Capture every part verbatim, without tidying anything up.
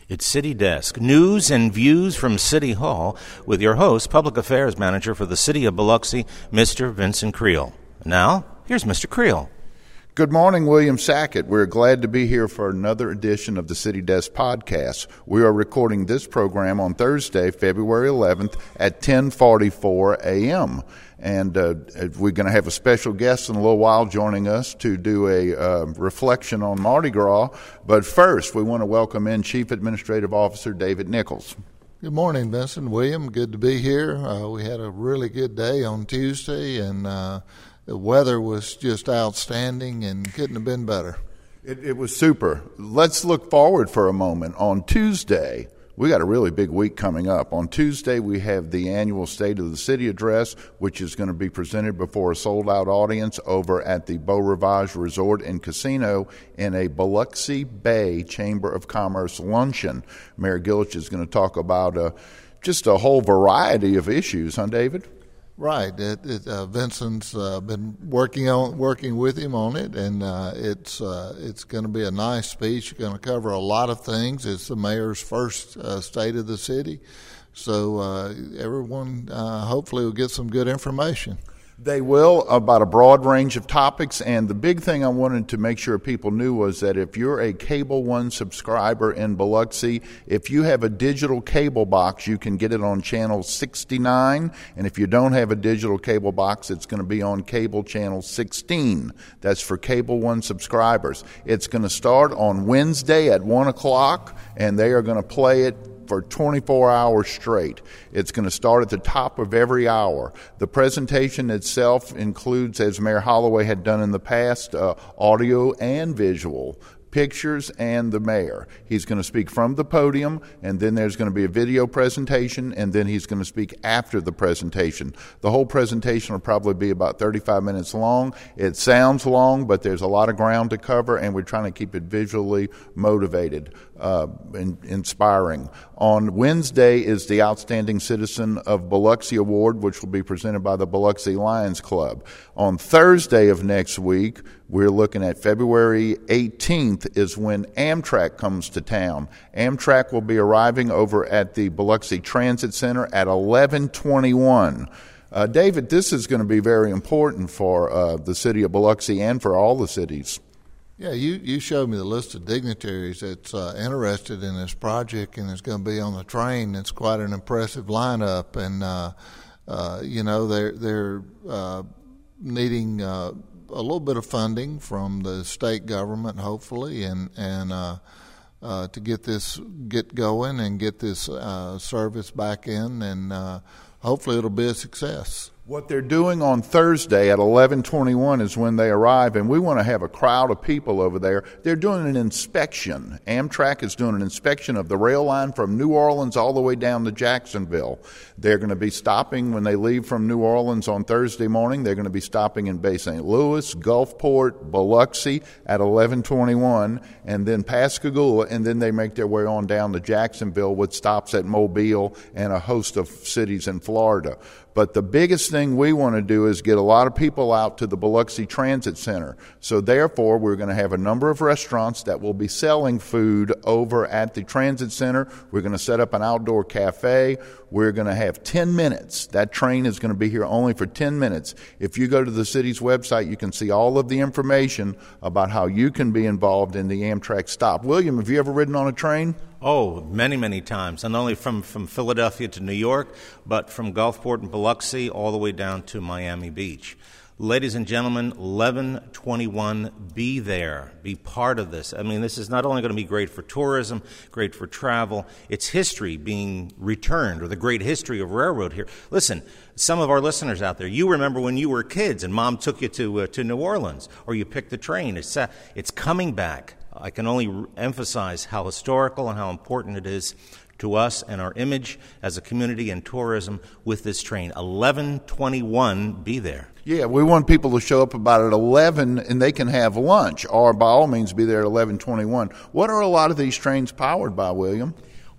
It's City Desk, news and views from City Hall, with your host, Public Affairs Manager for the City of Biloxi, Mister Vincent Creel. Now, here's Mister Creel. Good morning, William Sackett. We're glad to be here for another edition of the City Desk podcast. We are recording this program on Thursday, February eleventh at ten forty-four a.m. And uh, we're going to have a special guest in a little while joining us to do a uh, reflection on Mardi Gras. But first, we want to welcome in Chief Administrative Officer David Nichols. Good morning, Vincent. William, good to be here. Uh, we had a really good day on Tuesday, and uh, the weather was just outstanding and couldn't have been better. It, it was super. Let's look forward for a moment. On Tuesday, we got a really big week coming up. On Tuesday, we have the annual State of the City address, which is going to be presented before a sold-out audience over at the Beau Rivage Resort and Casino in a Biloxi Bay Chamber of Commerce luncheon. Mayor Gillich is going to talk about uh, just a whole variety of issues, huh, David? Right. It, it, uh, Vincent's uh, been working on working with him on it, and uh, it's uh, it's going to be a nice speech. It's going to cover a lot of things. It's the mayor's first uh, state of the city, so uh, everyone uh, hopefully will get some good information. They will, about a broad range of topics, and the big thing I wanted to make sure people knew was that if you're a Cable One subscriber in Biloxi, if you have a digital cable box, you can get it on channel sixty-nine, and if you don't have a digital cable box, it's going to be on cable channel sixteen. That's for Cable One subscribers. It's going to start on Wednesday at one o'clock, and they are going to play it for twenty-four hours straight. It's going to start at the top of every hour. The presentation itself includes, as Mayor Holloway had done in the past, uh, audio and visual, pictures and the mayor. He's going to speak from the podium, and then there's going to be a video presentation, and then he's going to speak after the presentation. The whole presentation will probably be about thirty-five minutes long. It sounds long, but there's a lot of ground to cover, and we're trying to keep it visually motivated, uh, and inspiring. On Wednesday is the Outstanding Citizen of Biloxi Award, which will be presented by the Biloxi Lions Club. On Thursday of next week, we're looking at February eighteenth is when Amtrak comes to town. Amtrak will be arriving over at the Biloxi Transit Center at eleven twenty-one. Uh, David, this is going to be very important for uh, the city of Biloxi and for all the cities. Yeah, you, you showed me the list of dignitaries that's uh, interested in this project and is going to be on the train. It's quite an impressive lineup, and uh, uh, you know they're they're uh, needing Uh, a little bit of funding from the state government, hopefully, and and uh, uh, to get this get going and get this uh, service back in, and uh, hopefully it'll be a success. What they're doing on Thursday at eleven twenty-one is when they arrive, and we want to have a crowd of people over there. They're doing an inspection. Amtrak is doing an inspection of the rail line from New Orleans all the way down to Jacksonville. They're going to be stopping when they leave from New Orleans on Thursday morning. They're going to be stopping in Bay Saint Louis, Gulfport, Biloxi at eleven twenty-one, and then Pascagoula, and then they make their way on down to Jacksonville with stops at Mobile and a host of cities in Florida. But the biggest thing we want to do is get a lot of people out to the Biloxi Transit Center. So therefore, we're going to have a number of restaurants that will be selling food over at the Transit Center. We're going to set up an outdoor cafe. We're going to have ten minutes. That train is going to be here only for ten minutes. If you go to the city's website, you can see all of the information about how you can be involved in the Amtrak stop. William, have you ever ridden on a train? Oh, many, many times, and not only from, from Philadelphia to New York, but from Gulfport and Biloxi all the way down to Miami Beach. Ladies and gentlemen, eleven twenty-one, be there, be part of this. I mean, this is not only going to be great for tourism, great for travel, it's history being returned, or the great history of railroad here. Listen, some of our listeners out there, you remember when you were kids and Mom took you to uh, to New Orleans, or you picked the train. It's, uh, it's coming back. I can only re- emphasize how historical and how important it is to us and our image as a community and tourism with this train. eleven twenty-one, be there. Yeah, we want people to show up about at eleven, and they can have lunch, or by all means be there at eleven twenty-one. What are a lot of these trains powered by, William?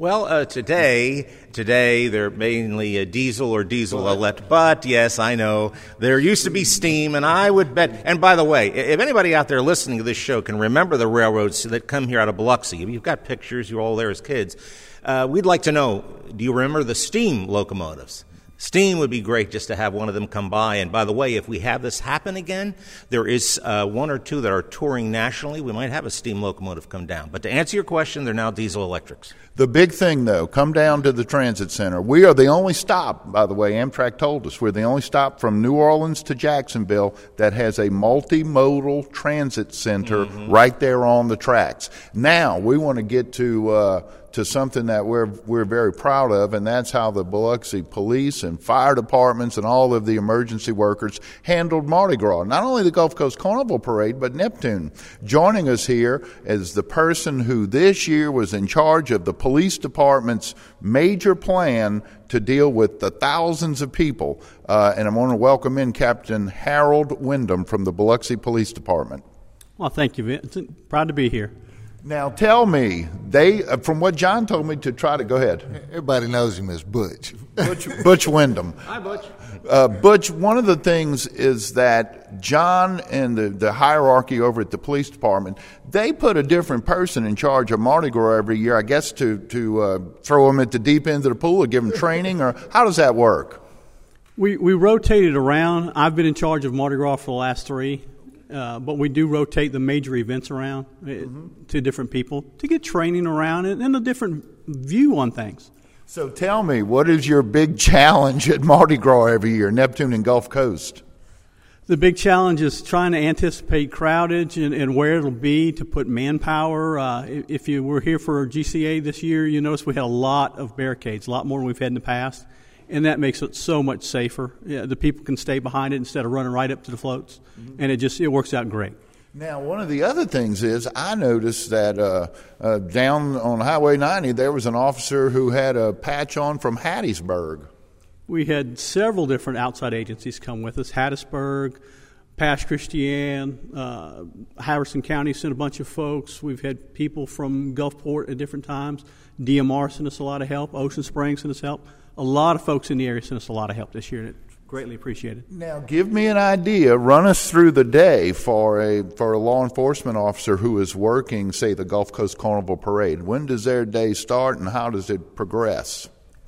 Well, uh, today, today they're mainly a diesel or diesel electric. But yes, I know there used to be steam, and I would bet. And by the way, if anybody out there listening to this show can remember the railroads that come here out of Biloxi, you've got pictures. You're all there as kids. Uh, we'd like to know: do you remember the steam locomotives? Steam would be great just to have one of them come by. And by the way, if we have this happen again, there is uh, one or two that are touring nationally. We might have a steam locomotive come down. But to answer your question, they're now diesel electrics. The big thing, though, come down to the transit center. We are the only stop, by the way, Amtrak told us, we're the only stop from New Orleans to Jacksonville that has a multimodal transit center mm-hmm. right there on the tracks. Now, we want to get to uh, to something that we're we're very proud of, and that's how the Biloxi police and fire departments and all of the emergency workers handled Mardi Gras. Not only the Gulf Coast Carnival Parade, but Neptune. Joining us here is the person who this year was in charge of the police department's major plan to deal with the thousands of people. Uh, and I want to welcome in Captain Harold Wyndham from the Biloxi Police Department. Well, thank you, Vincent. Proud to be here. Now, tell me, they uh, from what John told me to try to go ahead. Everybody knows him as Butch. Butch, Butch Wyndham. Hi, Butch. Uh, Butch, one of the things is that John and the, the hierarchy over at the police department, they put a different person in charge of Mardi Gras every year, I guess, to, to uh, throw them at the deep end of the pool or give them training, or how does that work? We we rotated around. I've been in charge of Mardi Gras for the last three. Uh, but we do rotate the major events around uh, mm-hmm. to different people to get training around it and a different view on things. So tell me, what is your big challenge at Mardi Gras every year, Neptune and Gulf Coast? The big challenge is trying to anticipate crowdage and, and where it'll be to put manpower. Uh, if you were here for G C A this year, you notice we had a lot of barricades, a lot more than we've had in the past. And that makes it so much safer. Yeah, the people can stay behind it instead of running right up to the floats, mm-hmm. and it just it works out great. Now, one of the other things is I noticed that uh, uh, down on Highway ninety there was an officer who had a patch on from Hattiesburg. We had several different outside agencies come with us. Hattiesburg, Pasch Christian, uh, Harrison County sent a bunch of folks. We've had people from Gulfport at different times. D M R sent us a lot of help. Ocean Springs sent us help. A lot of folks in the area sent us a lot of help this year, and it's greatly appreciated. Now, give me an idea. Run us through the day for a for a law enforcement officer who is working, say, the Gulf Coast Carnival Parade. When does their day start, and how does it progress?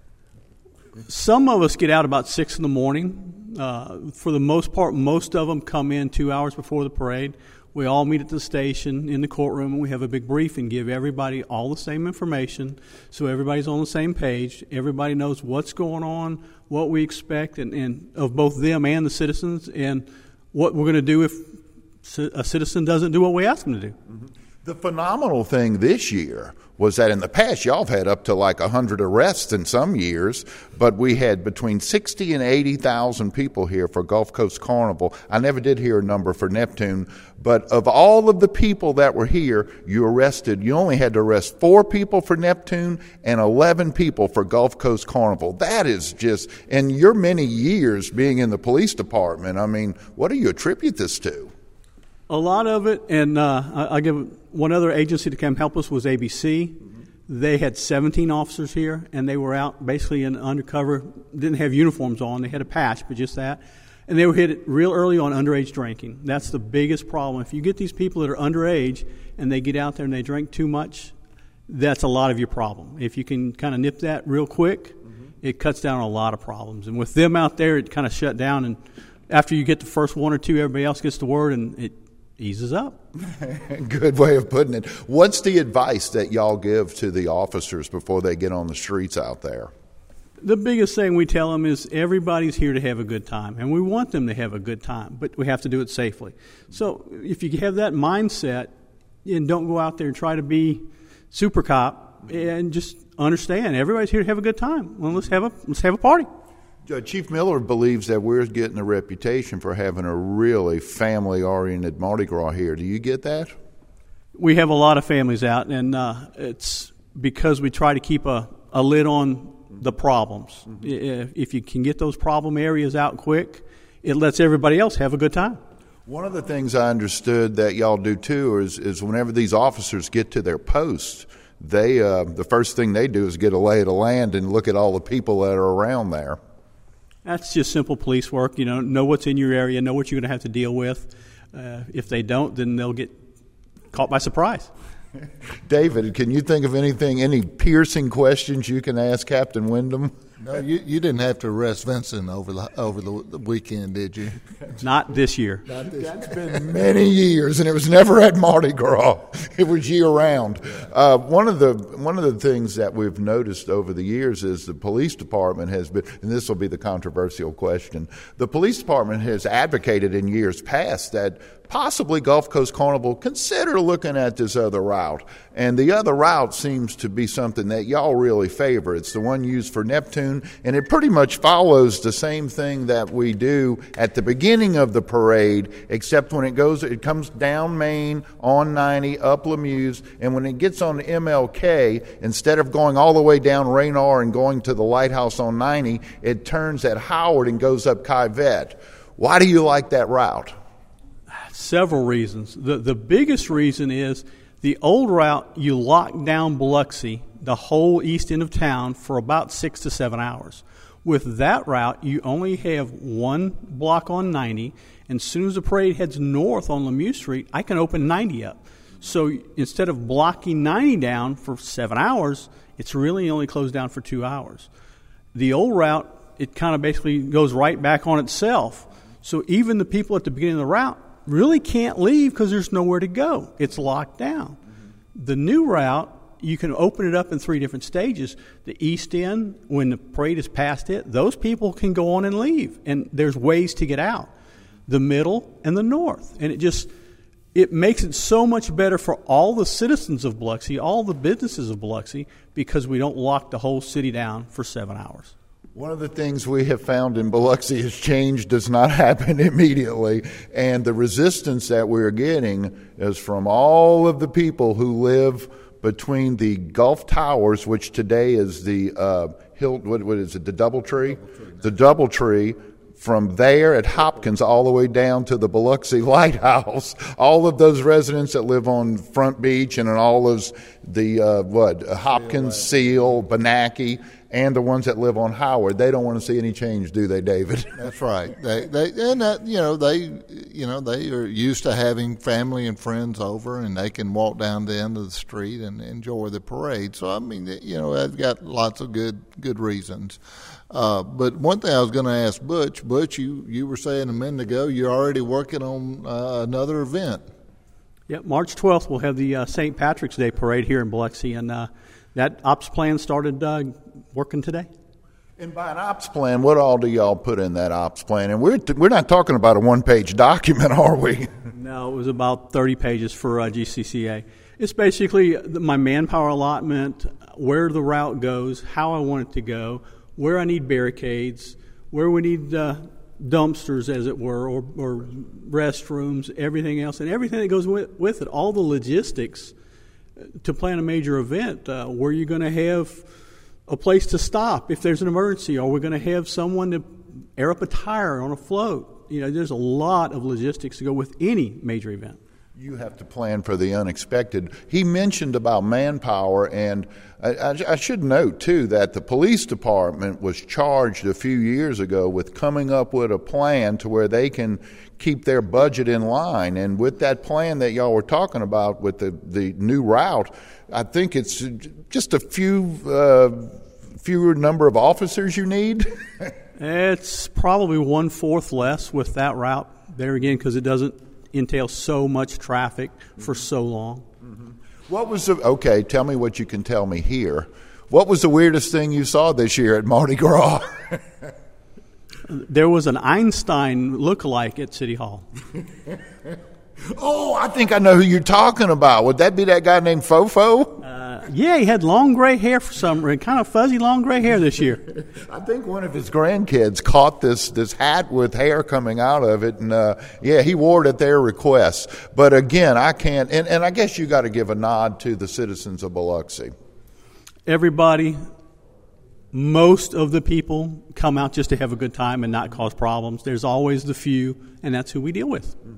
Some of us get out about six in the morning. Uh, for the most part, most of them come in two hours before the parade. We all meet at the station in the courtroom, and we have a big briefing, give everybody all the same information so everybody's on the same page. Everybody knows what's going on, what we expect, and, and of both them and the citizens, and what we're going to do if a citizen doesn't do what we ask them to do. Mm-hmm. The phenomenal thing this year was that in the past, y'all have had up to like one hundred arrests in some years, but we had between sixty and eighty thousand people here for Gulf Coast Carnival. I never did hear a number for Neptune, but of all of the people that were here, you arrested, you only had to arrest four people for Neptune and eleven people for Gulf Coast Carnival. That is just, in your many years being in the police department, I mean, what do you attribute this to? A lot of it, and uh, I, I give one other agency to come help us was A B C. Mm-hmm. They had seventeen officers here, and they were out basically in undercover, didn't have uniforms on. They had a patch, but just that. And they were hit real early on underage drinking. That's the biggest problem. If you get these people that are underage and they get out there and they drink too much, that's a lot of your problem. If you can kind of nip that real quick, mm-hmm. it cuts down on a lot of problems. And with them out there, it kind of shut down. And after you get the first one or two, everybody else gets the word, and it eases up. Good way of putting it. What's the advice that y'all give to the officers before they get on the streets out there? The biggest thing we tell them is everybody's here to have a good time, and we want them to have a good time, but we have to do it safely. So if you have that mindset and don't go out there and try to be super cop, and just understand everybody's here to have a good time. Well, let's have a let's have a party. Uh, Chief Miller believes that we're getting a reputation for having a really family-oriented Mardi Gras here. Do you get that? We have a lot of families out, and uh, it's because we try to keep a, a lid on the problems. Mm-hmm. If, if you can get those problem areas out quick, it lets everybody else have a good time. One of the things I understood that y'all do, too, is, is whenever these officers get to their posts, they uh, the first thing they do is get a lay of the land and look at all the people that are around there. That's just simple police work. You know, know what's in your area, know what you're going to have to deal with. Uh, if they don't, then they'll get caught by surprise. David, can you think of anything, any piercing questions you can ask Captain Wyndham? No, you, you didn't have to arrest Vincent over the over the weekend, did you? Not this year. Not this That's been many years, and it was never at Mardi Gras. It was year round. Uh, one of the one of the things that we've noticed over the years is the police department has been, and this will be the controversial question. The police department has advocated in years past that possibly Gulf Coast Carnival consider looking at this other route. And the other route seems to be something that y'all really favor. It's the one used for Neptune, and it pretty much follows the same thing that we do at the beginning of the parade, except when it goes, it comes down Main, on ninety, up Lemuse, and when it gets on the M L K, instead of going all the way down Raynor and going to the lighthouse on ninety, it turns at Howard and goes up Kyvet. Why do you like that route? Several reasons. The the biggest reason is the old route, you lock down Biloxi, the whole east end of town, for about six to seven hours. With that route, you only have one block on ninety, and as soon as the parade heads north on Lemieux Street, I can open ninety up. So instead of blocking ninety down for seven hours, it's really only closed down for two hours. The old route, it kind of basically goes right back on itself. So even the people at the beginning of the route really can't leave because there's nowhere to go. It's locked down. Mm-hmm. The new route, you can open it up in three different stages. The east end, when the parade is past it, those people can go on and leave, and there's ways to get out. The middle and the north. And it just, it makes it so much better for all the citizens of Biloxi, all the businesses of Biloxi, because we don't lock the whole city down for seven hours. One of the things we have found in Biloxi is change does not happen immediately, and the resistance that we're getting is from all of the people who live between the Gulf Towers, which today is the uh, Hill, what, what is it, the Doubletree? Doubletree the Doubletree, from there at Hopkins all the way down to the Biloxi Lighthouse. All of those residents that live on Front Beach and in all those, the, uh, what, Hopkins, Seal, Benaki, and the ones that live on Howard, they don't want to see any change, do they, David? That's right. They, they, and that, you know, they, you know, they are used to having family and friends over, and they can walk down the end of the street and enjoy the parade. So I mean, you know, they've got lots of good, good reasons. Uh, but one thing I was going to ask Butch, Butch, you, you were saying a minute ago you're already working on uh, another event. Yeah, March twelfth we'll have the uh, Saint Patrick's Day parade here in Biloxi, and uh, that ops plan started uh, working today. And by an ops plan, what all do y'all put in that ops plan? And we're t- we're not talking about a one-page document, are we? No, it was about thirty pages for uh, G C C A. It's basically my manpower allotment, where the route goes, how I want it to go, where I need barricades, where we need uh, dumpsters, as it were, or, or restrooms, everything else, and everything that goes with, with it, all the logistics to plan a major event. Uh, where you're going to have a place to stop if there's an emergency, or we're going to have someone to air up a tire on a float. You know, there's a lot of logistics to go with any major event. You have to plan for the unexpected. He mentioned about manpower, and I, I, I should note, too, that the police department was charged a few years ago with coming up with a plan to where they can keep their budget in line. And with that plan that y'all were talking about with the, the new route, I think it's just a few uh, fewer number of officers you need. It's probably one-fourth less with that route there again, because it doesn't entail so much traffic for so long. Mm-hmm. What was the, okay, tell me what you can tell me here. What was the weirdest thing you saw this year at Mardi Gras? There was an Einstein look-alike at City Hall. Oh, I think I know who you're talking about. Would that be that guy named Fofo? Uh, yeah, he had long gray hair for some reason, kind of fuzzy long gray hair this year. I think one of his grandkids caught this this hat with hair coming out of it, and uh, yeah, he wore it at their request. But again, I can't, and, and I guess you got to give a nod to the citizens of Biloxi. Everybody, most of the people come out just to have a good time and not cause problems. There's always the few, and that's who we deal with. Mm-hmm.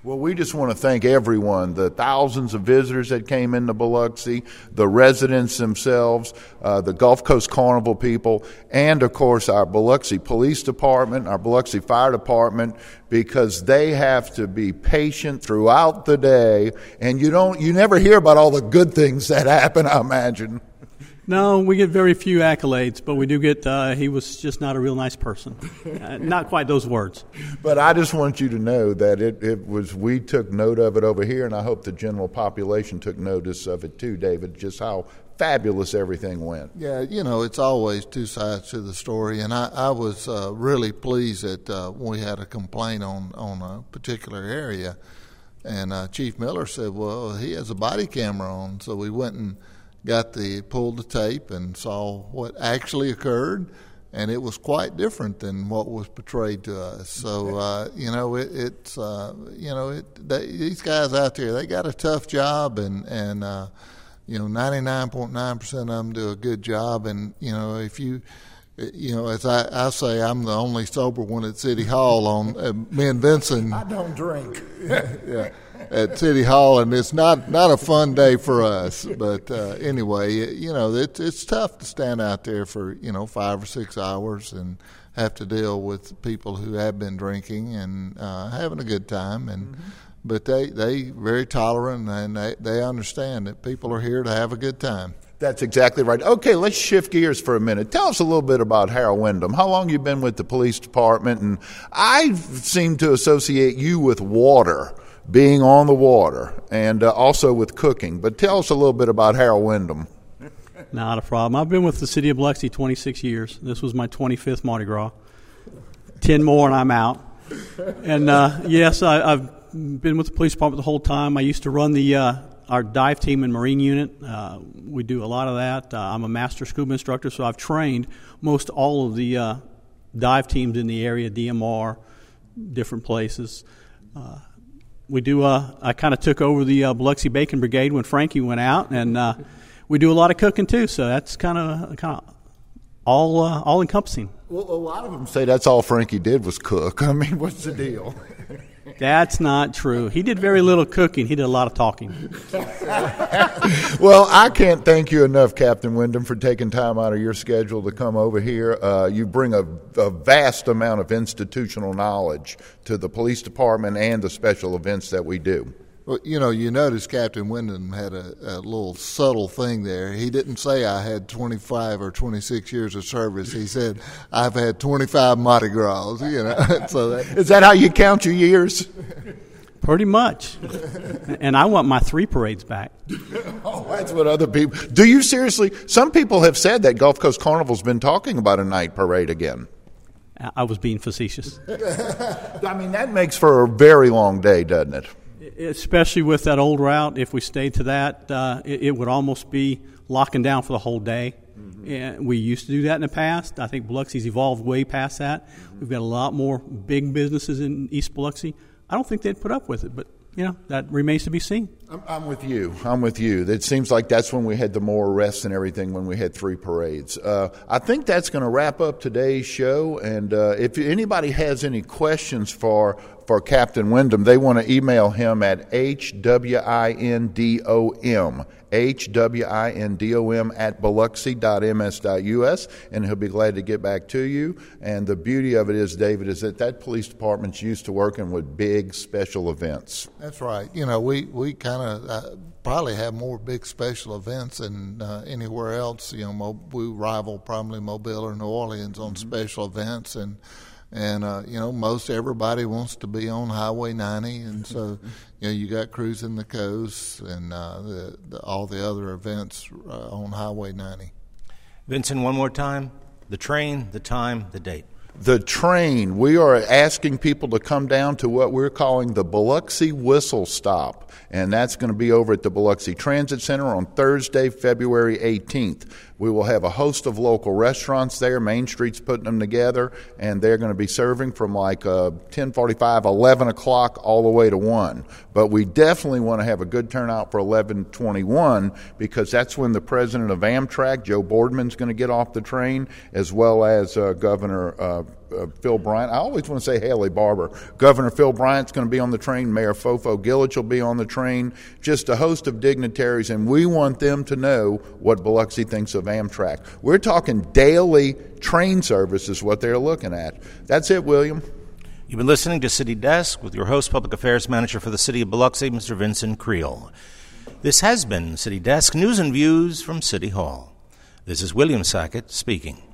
Well, we just want to thank everyone, the thousands of visitors that came into Biloxi, the residents themselves, uh, the Gulf Coast Carnival people, and, of course, our Biloxi Police Department, our Biloxi Fire Department, because they have to be patient throughout the day, and you don't, you never hear about all the good things that happen, I imagine. No, we get very few accolades, but we do get, uh, he was just not a real nice person. Uh, not quite those words. But I just want you to know that it, it was, we took note of it over here, and I hope the general population took notice of it too, David, just how fabulous everything went. Yeah, you know, it's always two sides to the story, and I, I was uh, really pleased that uh, we had a complaint on, on a particular area, and uh, Chief Miller said, well, he has a body camera on, so we went and got the pulled the tape and saw what actually occurred, and it was quite different than what was portrayed to us. So uh, you know, it, it's uh, you know, it, they, these guys out there, they got a tough job, and and uh, you know, ninety-nine point nine percent of them do a good job. And you know, if you you know, as I, I say, I'm the only sober one at City Hall. On uh, me and Vincent, I don't drink. yeah. At City Hall, and it's not, not a fun day for us. But uh, anyway, you know, it's it's tough to stand out there for, you know, five or six hours and have to deal with people who have been drinking and uh, having a good time. And mm-hmm. But they they very tolerant, and they, they understand that people are here to have a good time. That's exactly right. Okay, let's shift gears for a minute. Tell us a little bit about Harold Wyndham. How long you been with the police department? And I seem to associate you with water, being on the water, and uh, also with cooking. But tell us a little bit about Harold Wyndham. Not a problem. I've been with the city of Biloxi twenty-six years. This was my twenty-fifth Mardi Gras. Ten more and I'm out. And uh, yes, I, I've been with the police department the whole time. I used to run the uh, our dive team and marine unit. Uh, we do a lot of that. Uh, I'm a master scuba instructor, so I've trained most all of the uh, dive teams in the area, D M R, different places. Uh, we do. Uh, I kind of took over the uh, Biloxi Bacon Brigade when Frankie went out, and uh, we do a lot of cooking too. So that's kind of kind of all uh, all encompassing. Well, a lot of them say that's all Frankie did was cook. I mean, what's the deal? That's not true. He did very little cooking. He did a lot of talking. Well, I can't thank you enough, Captain Wyndham, for taking time out of your schedule to come over here. Uh, you bring a, a vast amount of institutional knowledge to the police department and the special events that we do. Well, you know, you notice Captain Wyndham had a, a little subtle thing there. He didn't say I had twenty-five or twenty-six years of service. He said I've had twenty-five Mardi Gras. You know, so that, is that how you count your years? Pretty much. And I want my three parades back. Oh, that's what other people. Do you seriously? Some people have said that Gulf Coast Carnival's been talking about a night parade again. I was being facetious. I mean, that makes for a very long day, doesn't it? Especially with that old route, if we stayed to that, uh, it, it would almost be locking down for the whole day. Mm-hmm. And we used to do that in the past. I think Biloxi's evolved way past that. Mm-hmm. We've got a lot more big businesses in East Biloxi. I don't think they'd put up with it, but you know, that remains to be seen. I'm, I'm with you. I'm with you. It seems like that's when we had the more arrests and everything, when we had three parades. Uh, I think that's going to wrap up today's show. And uh, if anybody has any questions for for Captain Wyndham, they want to email him at H W I N D O M, H W I N D O M at biloxi dot m s dot u s, and he'll be glad to get back to you. And the beauty of it is, David, is that that police department's used to working with big special events. That's right. You know, we, we kind of uh, probably have more big special events than uh, anywhere else. You know, Mo- we rival probably Mobile or New Orleans on mm-hmm. special events, and And, uh, you know, most everybody wants to be on Highway ninety. And so, you know, you got Cruising the Coast and uh, the, the, all the other events uh, on Highway ninety. Vincent, one more time. The train, the time, the date. The train. We are asking people to come down to what we're calling the Biloxi Whistle Stop. And that's going to be over at the Biloxi Transit Center on Thursday, February eighteenth. We will have a host of local restaurants there. Main Street's putting them together, and they're going to be serving from like uh, ten forty-five, eleven o'clock all the way to one. But we definitely want to have a good turnout for eleven twenty-one, because that's when the president of Amtrak, Joe Boardman's going to get off the train, as well as uh, Governor uh, uh, Phil Bryant. I always want to say Haley Barbour. Governor Phil Bryant's going to be on the train. Mayor Fofo Gillich will be on the train. Just a host of dignitaries, and we want them to know what Biloxi thinks of Amtrak. We're talking daily train service is what they're looking at. That's it, William. You've been listening to City Desk with your host, Public Affairs Manager for the City of Biloxi, Mister Vincent Creel. This has been City Desk, news and views from City Hall. This is William Sackett speaking.